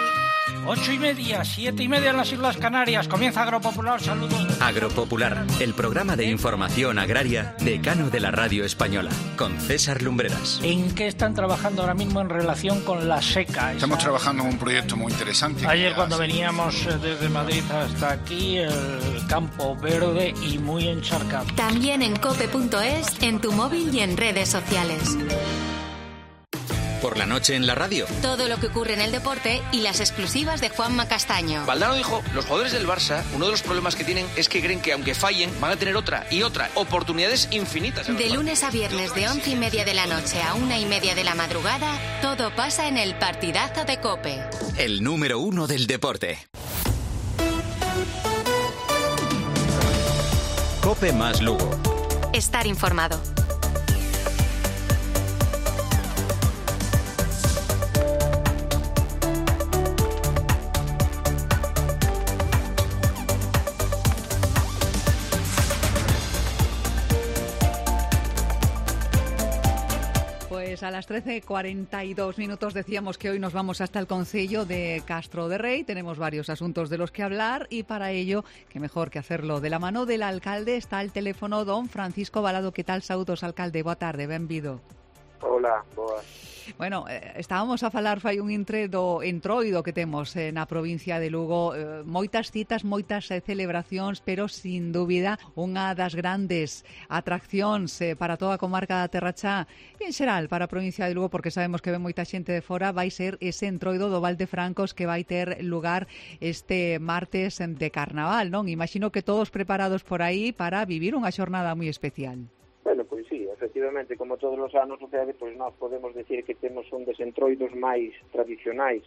Ocho y media, siete y media en las Islas Canarias. Comienza Agropopular, saludos. Agropopular, el programa de información agraria decano de la radio española, con César Lumbreras. ¿En qué están trabajando ahora mismo en relación con la seca? Estamos Esa... trabajando en un proyecto muy interesante. Ayer cuando hace... veníamos desde Madrid hasta aquí, el campo verde y muy encharcado. También en cope punto es, en tu móvil y en redes sociales. Por la noche en la radio. Todo lo que ocurre en el deporte y las exclusivas de Juanma Castaño. Valdano dijo, los jugadores del Barça, uno de los problemas que tienen es que creen que aunque fallen, van a tener otra y otra. Oportunidades infinitas. De lunes a viernes de once y media de la noche a una y media de la madrugada, todo pasa en el partidazo de COPE. El número uno del deporte. COPE más Lugo. Estar informado. Pues a las trece cuarenta y dos minutos decíamos que hoy nos vamos hasta el concello de Castro de Rei. Tenemos varios asuntos de los que hablar y para ello, qué mejor que hacerlo de la mano del alcalde, está al teléfono don Francisco Balado. ¿Qué tal, saúdos, alcalde? Boa tarde, benvido. Hola, boas. Bueno, eh, estábamos a falar fai un intre do entroido que temos eh, na provincia de Lugo. Eh, moitas citas, moitas eh, celebracións, pero sin dúbida unha das grandes atraccións eh, para toda a comarca da Terra Chá e en xeral para a provincia de Lugo, porque sabemos que ven moita xente de fora, vai ser ese entroido do Val de Francos que vai ter lugar este martes de Carnaval, non? Imagino que todos preparados por aí para vivir unha xornada moi especial. Bueno, pois sí, efectivamente, como todos os anos sucede, pois nós podemos decir que temos un dos entroidos máis tradicionais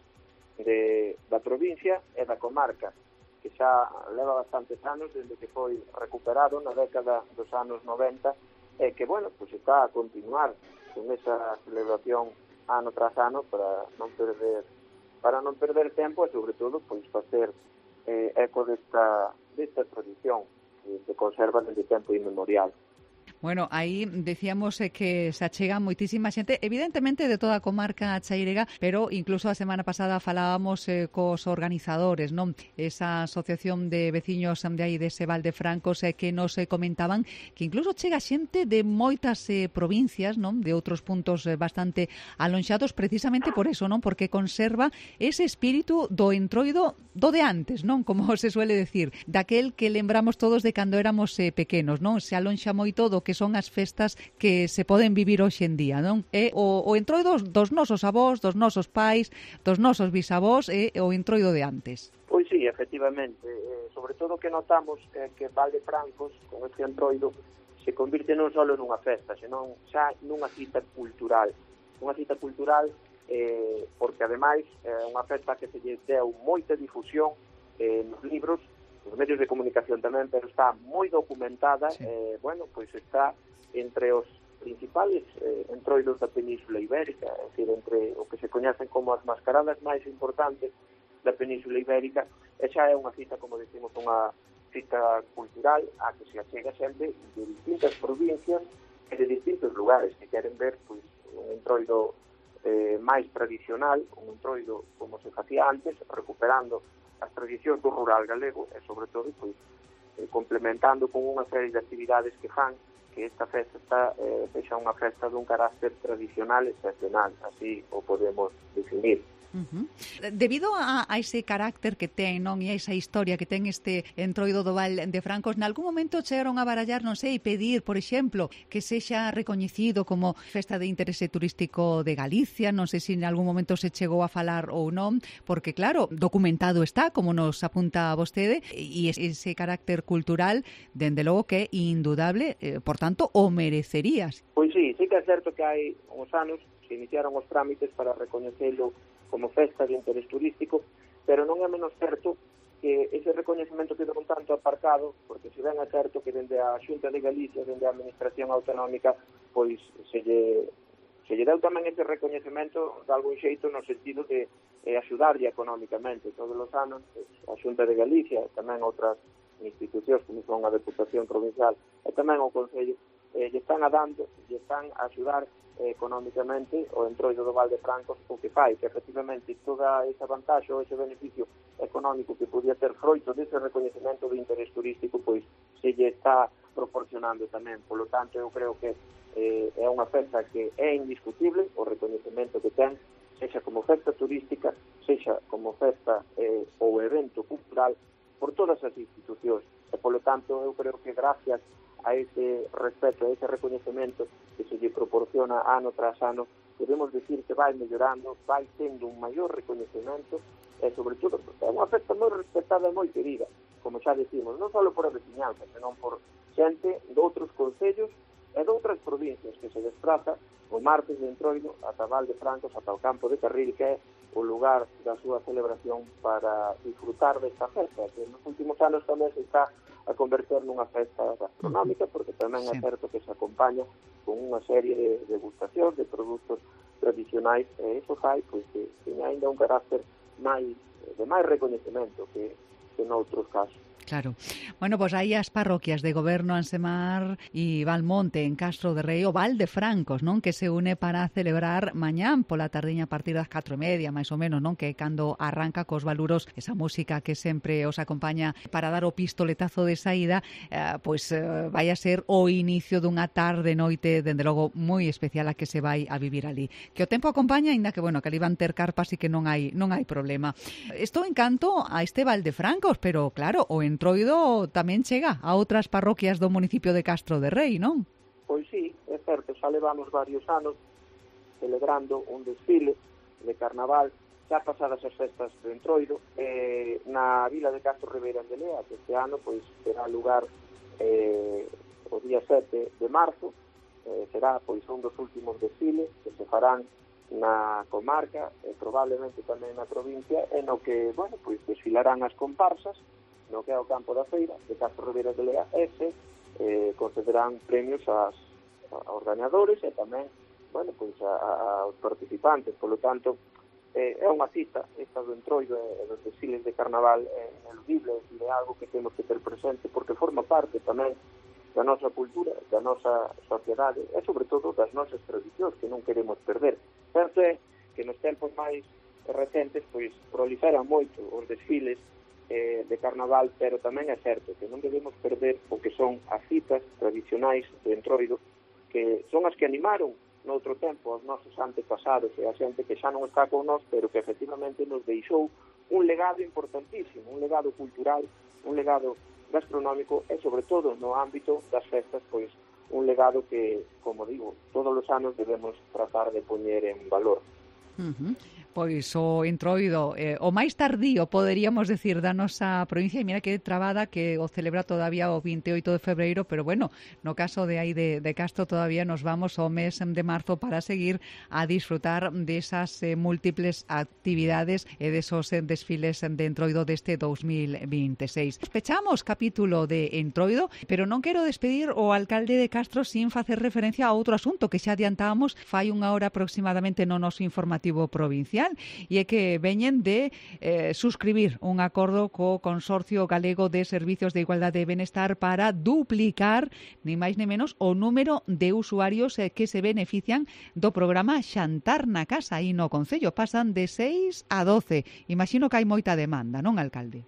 de, da provincia e da comarca, que xa leva bastantes anos desde que foi recuperado na década dos anos noventa e que, bueno, pois está a continuar con esa celebración ano tras ano para non perder para non perder tempo e, sobre todo, pois facer eh, eco desta, desta tradición que se conserva desde tempo inmemorial. Bueno, aí decíamos eh, que se achega moitísima xente, evidentemente de toda a comarca chairega, pero incluso a semana pasada falábamos eh, cos organizadores, non? Esa asociación de veciños de aí dese Val de Francos eh, que nos eh, comentaban que incluso chega xente de moitas eh, provincias, non? De outros puntos eh, bastante alonxados, precisamente por eso, non? Porque conserva ese espírito do entroido do de antes, non? Como se suele decir, daquel que lembramos todos de cando éramos eh, pequenos, non? Se alonxa moito do que son as festas que se poden vivir hoxe en día, non? É o, o entroido dos nosos avós, dos nosos pais, dos nosos bisavós e o entroido de antes. Pois sí, efectivamente, eh, sobre todo que notamos eh, que Val de Francos, con este entroido, se convirte non só nunha festa, senón xa nunha cita cultural. Unha cita cultural eh, porque, ademais, é eh, unha festa que se lle deu moita difusión eh, nos libros, os medios de comunicación tamén, pero está moi documentada, sí. eh, bueno, pois está entre os principales eh, entroidos da Península Ibérica, é dicir, entre o que se coñecen como as mascaradas máis importantes da Península Ibérica, e xa é unha cita, como decimos, unha cita cultural a que se achega xente de distintas provincias e de distintos lugares que queren ver pois un entroido eh, máis tradicional, un entroido como se facía antes, recuperando as tradicións do rural galego e, sobre todo, pois, eh, complementando con unha serie de actividades que fan que esta festa está, eh, sexa unha festa dun carácter tradicional excepcional, así o podemos definir. Uh-huh. Debido a, a ese carácter que ten, non, e a esa historia que ten este entroido do Val de Francos, nalgún momento chegaron a barallar, non sei, pedir, por exemplo, que sexa recoñecido como festa de interese turístico de Galicia, non sei se en algún momento se chegou a falar ou non, porque claro, documentado está, como nos apunta vostede, e ese carácter cultural, dende logo que é indudable, eh, por tanto, o merecerías. Pois sí, sí que é certo que hai uns anos se iniciaron os trámites para recoñecelo como festa de interés turístico, pero non é menos certo que ese recoñecemento quedou un tanto aparcado, porque se ben é certo que dende a Xunta de Galicia, dende a Administración Autonómica, pois se lle, se lle deu tamén ese recoñecemento de algún xeito no sentido de eh, axudarlle económicamente. Todos os anos, pues, a Xunta de Galicia, e tamén outras institucións como son a Deputación Provincial e tamén o Concello, eh, lle están a dando, lle están a axudar eh, económicamente o Entroido do Val de Francos, o que fai que efectivamente toda esa vantaxe ou ese beneficio económico que podía ter froito dese recoñecemento de interés turístico, pois se lle está proporcionando tamén. Por lo tanto, eu creo que eh, é unha festa que é indiscutible o recoñecemento que ten, sexa como festa turística, sexa como festa eh, ou evento cultural, por todas as institucións. E, por lo tanto, eu creo que gracias a ese respeto, a ese recoñecemento que se lle proporciona ano tras ano, podemos decir que vai mellorando, vai tendo un maior recoñecemento e, sobre todo, é unha festa moi respetada e moi querida, como xa decimos, non só por a veciñanza, senón por xente de outros concellos e de outras provincias que se desplaza o martes de Entroido ata Val de Francos, ata o campo de Carril, que é o lugar da súa celebración para disfrutar desta festa, que nos últimos anos tamén se está a converter nunha festa gastronómica, porque tamén é certo que se acompaña con unha serie de degustacións de produtos tradicionais, e iso fai pois, que teña ainda un carácter máis, de máis recoñecemento que, que noutros casos. Claro. Bueno, pois pues aí as parroquias de Goberno, Ansemar e Valmonte en Castro de Rei, o Val de Francos, non? Que se une para celebrar mañán pola tardiña a partir das catro e media, máis ou menos, non? Que cando arranca cos baluros, esa música que sempre os acompaña para dar o pistoletazo de saída, eh, pois pues, eh, vai a ser o inicio dunha tarde noite, dende logo, moi especial a que se vai a vivir ali. Que o tempo acompaña, aínda que, bueno, que ali van ter carpas e que non hai non hai problema. Estou en canto a este Val de Francos, pero claro, o Entroido tamén chega a outras parroquias do municipio de Castro de Rei, non? Pois sí, é certo, xa levamos varios anos celebrando un desfile de carnaval xa pasadas as festas de Entroido eh, na vila de Castro Ribeira de Lea, que este ano pois terá lugar eh, o día sete de marzo, eh, será pois un dos últimos desfiles que se farán na comarca e probablemente tamén na provincia, en o que, bueno, pois desfilarán as comparsas no que é o campo da feira de Castro Ribeira de Lea, e se eh, concederán premios ás, aos gañadores e tamén, bueno, pois a, a, aos participantes. Por lo tanto, eh, é unha cita esta do Entroido e dos desfiles de carnaval é ineludible, é algo que temos que ter presente porque forma parte tamén da nosa cultura, da nosa sociedade e, sobre todo, das nosas tradicións que non queremos perder. Certo é que nos tempos máis recentes pois proliferan moito os desfiles eh, de carnaval, pero tamén é certo que non debemos perder o que son as citas tradicionais de Entroido, que son as que animaron noutro tempo os nosos antepasados e a xente que xa non está con nós, pero que efectivamente nos deixou un legado importantísimo, un legado cultural, un legado gastronómico e, sobre todo, no ámbito das festas, pois un legado que, como digo, todos os anos debemos tratar de poñer en valor. Uh-huh. Pois o Entroido, eh, o máis tardío, poderíamos decir, da nosa provincia, e mira que trabada que o celebra todavía o veintioito de febreiro, pero bueno, no caso de aí de, de Castro todavía nos vamos ao mes de marzo para seguir a disfrutar desas eh, múltiples actividades e desos eh, desfiles de Entroido deste dos mil veintiséis. Pechamos capítulo de Entroido, pero non quero despedir o alcalde de Castro sin facer referencia a outro asunto que xa adiantábamos fai unha hora aproximadamente no noso informativo provincial, e é que veñen de eh, suscribir un acordo co Consorcio Galego de Servicios de Igualdade e Benestar para duplicar, ni máis ni menos, o número de usuarios eh, que se benefician do programa Xantar na Casa aí no Concello. Pasan de seis a doce. Imagino que hai moita demanda, non, alcalde?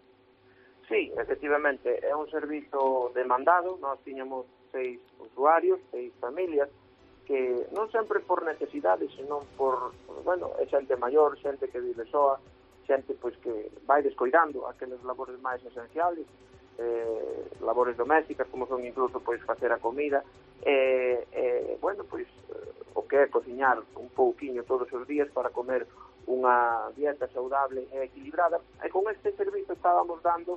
Sí, efectivamente, é un servizo demandado. Nós tiñamos seis usuarios, seis familias, que non sempre por necesidade, senón por, bueno, é xente maior, xente que vive soa, xente pois que vai descoidando aqueles labores máis esenciales, eh, labores domésticas, como son incluso pois facer a comida, e, eh, bueno, pois o que é cociñar un pouquiño todos os días para comer unha dieta saudable e equilibrada, e con este servizo estábamos dando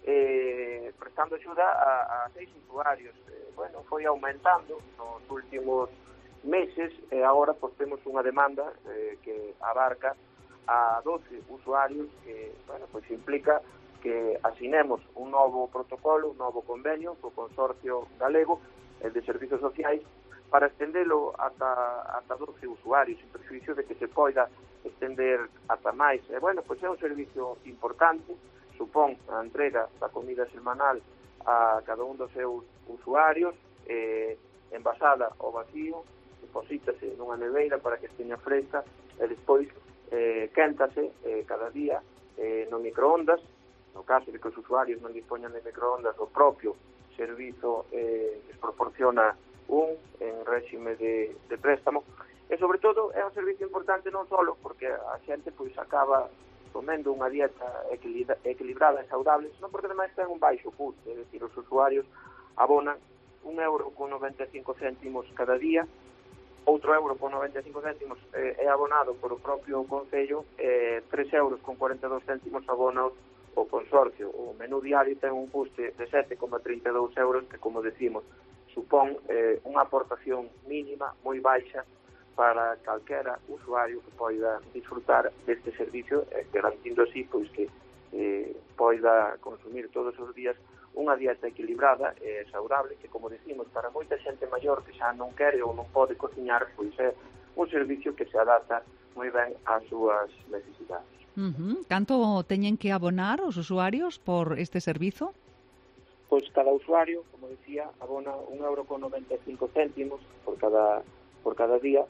eh, prestando axuda a, a seis usuarios. Eh, bueno, foi aumentando nos últimos meses e agora pois, temos unha demanda eh, que abarca a doce usuarios que, bueno, pois implica que asinemos un novo protocolo, un novo convenio co Consorcio Galego eh, de Servicios Sociais para estendelo ata, ata doce usuarios, en prejuicio de que se poida estender ata máis. E, bueno, pois é un servicio importante, supón a entrega da comida semanal a cada un dos seus usuarios, eh, envasada ao vacío, deposítase nunha neveira para que esteña fresca e despois eh, quéntase eh, cada día eh, no microondas. No caso de que os usuarios non dispoñan de microondas, o propio servizo eh, les proporciona un en réxime de, de préstamo. E sobre todo é un servicio importante non só porque a xente pois acaba comendo unha dieta equilibrada e saudable, senón porque ademais ten un baixo custo, é dicir, os usuarios abonan un euro con noventa e cinco céntimos cada día, outro euro con noventa e cinco céntimos eh, é abonado por o propio Concello, e eh, tres euros con cuarenta e dous céntimos abonados o consorcio. O menú diario ten un custe de sete coma trinta e dous euros que, como decimos, supón eh, unha aportación mínima moi baixa para calquera usuario que poida disfrutar deste servicio, eh, garantindo así pois que eh, poida consumir todos os días unha dieta equilibrada e saudable, que, como decimos, para moita xente maior que xa non quere ou non pode cociñar, pois é un servicio que se adapta moi ben ás súas necesidades. Uh-huh. Canto teñen que abonar os usuarios por este servizo? Pois cada usuario, como decía, abona un euro con noventa e cinco céntimos por cada por cada día,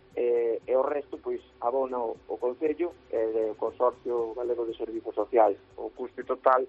e, e o resto pois abona o, o Concello e o Consorcio Galego de Servizos Sociais. O custe total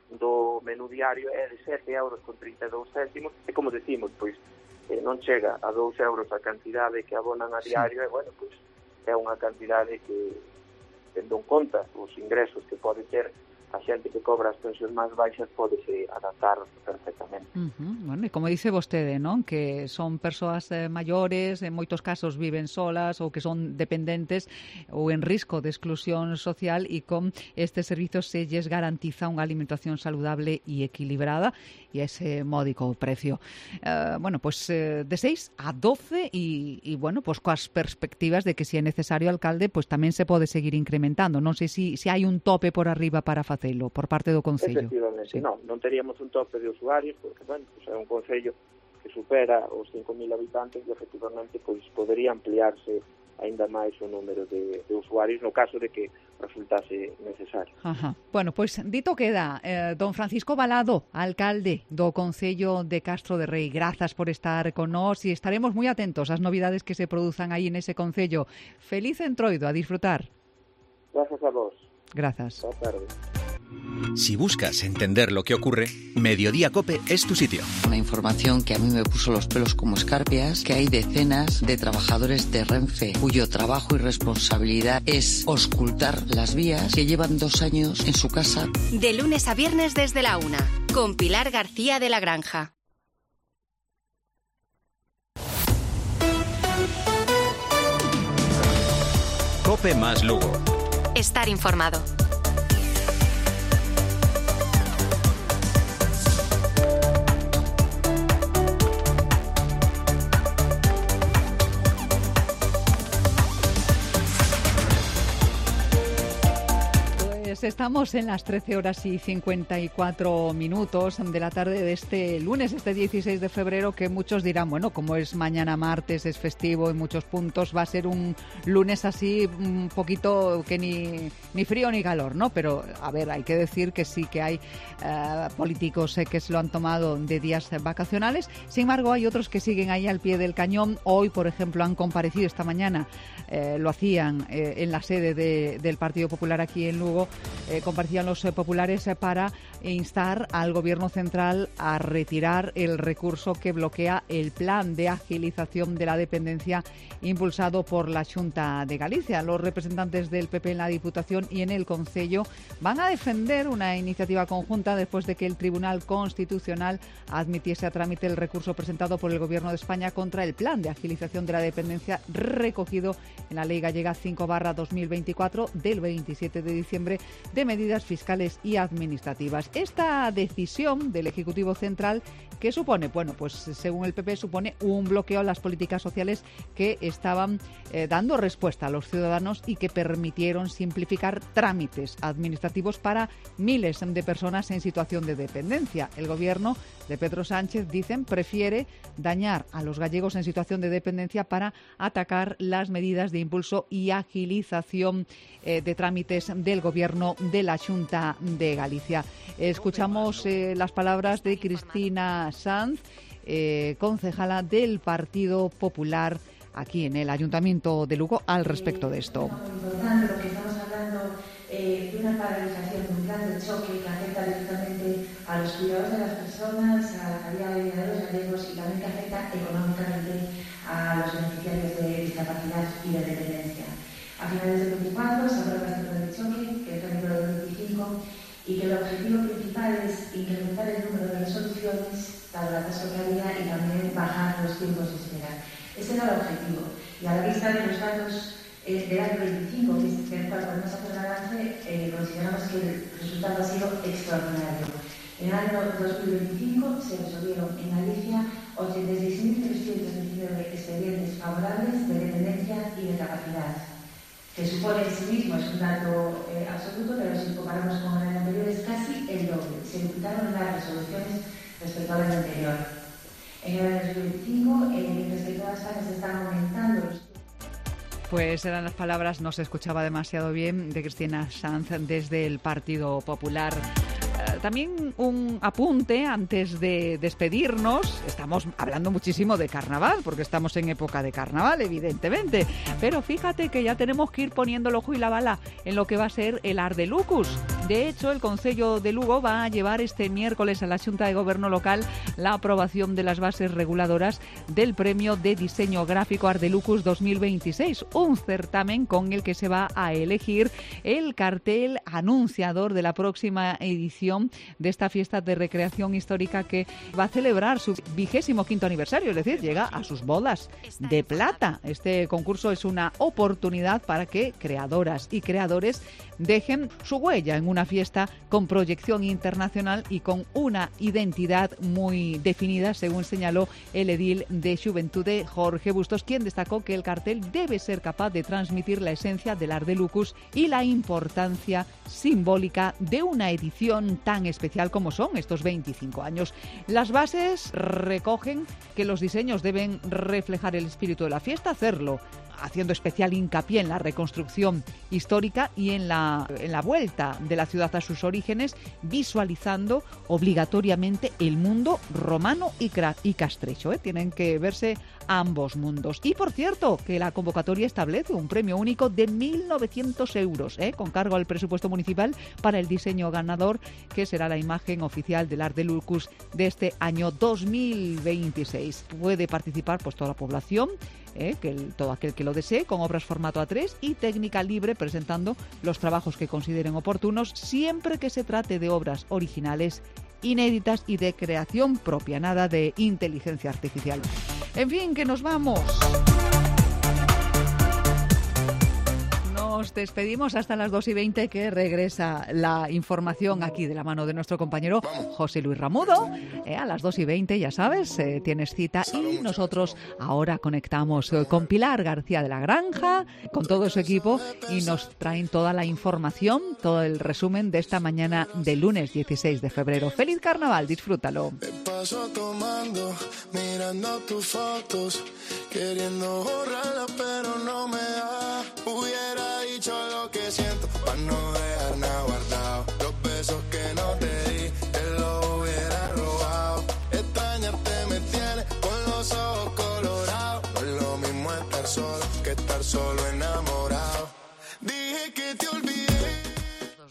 do menú diario é de sete euros con trinta e dous céntimos e, como decimos, pois eh, non chega a dous euros a cantidade que abonan a diario, sí. E, bueno, pois é unha cantidade que, tendo en conta os ingresos que pode ter a xente que cobra as pensións máis baixas, pódese adaptar perfectamente. Uh-huh. Bueno, e como dice vostede, non? Que son persoas eh, maiores, en moitos casos viven solas ou que son dependentes ou en risco de exclusión social, e con este servicio se lles garantiza unha alimentación saludable e equilibrada e a ese módico precio. Uh, bueno, pues eh, de seis a doce e, e bueno, pues coas perspectivas de que se si é necesario, alcalde, pues tamén se pode seguir incrementando. Non sei se si, si hai un tope por arriba para facelo por parte do Concello. Efectivamente, sí. non, non teríamos un tope de usuarios, porque, bueno, pues é un Concello que supera os cinco mil habitantes e, efectivamente, pois podería ampliarse aínda máis o número de, de usuarios no caso de que resultase necesario. Ajá. Bueno, pois dito queda, eh, don Francisco Balado, alcalde do Concello de Castro de Rei, grazas por estar con nós e estaremos moi atentos ás novidades que se produzan aí nese Concello. Feliz Entroido, a disfrutar. Gracias a vos. Gracias. Boa tarde. Si buscas entender lo que ocurre, Mediodía Cope es tu sitio. Una información que a mí me puso los pelos como escarpias, que hay decenas de trabajadores de Renfe cuyo trabajo y responsabilidad es auscultar las vías, que llevan dos años en su casa. De lunes a viernes desde la una, con Pilar García de la Granja. Cope más Lugo. Estar informado. Estamos en las trece horas y cincuenta y cuatro minutos de la tarde de este lunes, este dieciséis de febrero, que muchos dirán, bueno, como es mañana martes, es festivo en muchos puntos, va a ser un lunes así un poquito que ni, ni frío ni calor, ¿no? Pero, a ver, hay que decir que sí que hay uh, políticos eh, que se lo han tomado de días vacacionales. Sin embargo, hay otros que siguen ahí al pie del cañón. Hoy, por ejemplo, han comparecido esta mañana, eh, lo hacían eh, en la sede de, del Partido Popular aquí en Lugo. Eh, comparecían los eh, populares eh, para instar al Gobierno central a retirar el recurso que bloquea el plan de agilización de la dependencia impulsado por la Xunta de Galicia. Los representantes del P P en la Diputación y en el Concello van a defender una iniciativa conjunta después de que el Tribunal Constitucional admitiese a trámite el recurso presentado por el Gobierno de España contra el plan de agilización de la dependencia recogido en la Ley Gallega cinco barra dos mil veinticuatro del veintisiete de diciembre de medidas fiscales y administrativas. Esta decisión del Ejecutivo Central, ¿qué supone? Bueno, pues según el P P supone un bloqueo a las políticas sociales que estaban eh, dando respuesta a los ciudadanos y que permitieron simplificar trámites administrativos para miles de personas en situación de dependencia. El Gobierno de Pedro Sánchez, dicen, prefiere dañar a los gallegos en situación de dependencia para atacar las medidas de impulso y agilización eh, de trámites del Gobierno de la Xunta de Galicia. Escuchamos eh, las palabras de Cristina Sanz, eh, concejala del Partido Popular aquí en el Ayuntamiento de Lugo al respecto de esto. Importante porque estamos hablando eh, de una paralización, de un plan de choque que afecta directamente a los cuidados de las personas, a la calidad de vida de los gallegos y también que afecta económicamente a los beneficiarios de discapacidad y de dependencia. A finales del veinticuatro se aprueba este plan de choque, que es el número veinticinco, y que el objetivo principal es incrementar el número de resoluciones, dado la tasa horaria y también bajar los tiempos de espera. Ese era el objetivo. Y a la vista de los datos eh, del año veinticinco, que es el cual podemos hacer balance, eh, consideramos que el resultado ha sido extraordinario. En el año dos mil veinticinco se resolvieron en Galicia ochenta y seis mil trescientos diecinueve expedientes favorables de dependencia y de capacidad, que supone en sí mismo, es un dato eh, absoluto, pero si comparamos con el año anterior es casi el doble. Se duplicaron las resoluciones respecto al año anterior. En el año dos mil veinticinco, eh, respecto a España, se están aumentando los... Pues eran las palabras, no se escuchaba demasiado bien, de Cristina Sanz desde el Partido Popular. También un apunte antes de despedirnos. Estamos hablando muchísimo de carnaval, porque estamos en época de carnaval, evidentemente. Pero fíjate que ya tenemos que ir poniendo el ojo y la bala en lo que va a ser el Ardelucus. De hecho, el Concello de Lugo va a llevar este miércoles a la Xunta de Gobierno local la aprobación de las bases reguladoras del Premio de Diseño Gráfico Ardelucus dos mil veintiséis, un certamen con el que se va a elegir el cartel anunciador de la próxima edición de esta fiesta de recreación histórica que va a celebrar su vigésimo quinto aniversario, es decir, llega a sus bodas de plata. Este concurso es una oportunidad para que creadoras y creadores dejen su huella en una fiesta con proyección internacional y con una identidad muy definida, según señaló el edil de Xuventude, Jorge Bustos, quien destacó que el cartel debe ser capaz de transmitir la esencia del Ardelucus y la importancia simbólica de una edición tan especial como son estos veinticinco años. Las bases recogen que los diseños deben reflejar el espíritu de la fiesta, hacerlo haciendo especial hincapié en la reconstrucción histórica y en la, en la vuelta de la ciudad a sus orígenes, visualizando obligatoriamente el mundo romano y, cra- y castrecho. ¿eh? Tienen que verse ambos mundos. Y por cierto, que la convocatoria establece un premio único de mil novecientos euros, ¿eh? con cargo al presupuesto municipal para el diseño ganador, que será la imagen oficial del Ardelucus de este año dos mil veintiséis. Puede participar pues toda la población, Eh, que el, todo aquel que lo desee, con obras formato A tres y técnica libre, presentando los trabajos que consideren oportunos, siempre que se trate de obras originales, inéditas y de creación propia, nada de inteligencia artificial. En fin, que nos vamos. Nos despedimos hasta las dos y veinte, que regresa la información aquí de la mano de nuestro compañero José Luis Ramudo. Eh, a las dos y veinte, ya sabes, eh, tienes cita y nosotros ahora conectamos eh, con Pilar García de la Granja, con todo su equipo, y nos traen toda la información, todo el resumen de esta mañana del lunes dieciséis de febrero. ¡Feliz carnaval! Disfrútalo. Me paso tomando, mirando tus fotos, queriendo borrarla pero no me da. Hubiera dicho lo que siento para no dejar nada guardado. Los besos que no te di, te los hubiera robado. Extrañarte me tiene con los ojos colorados. No es lo mismo estar solo que estar solo enamorado. Dije que te olvidé.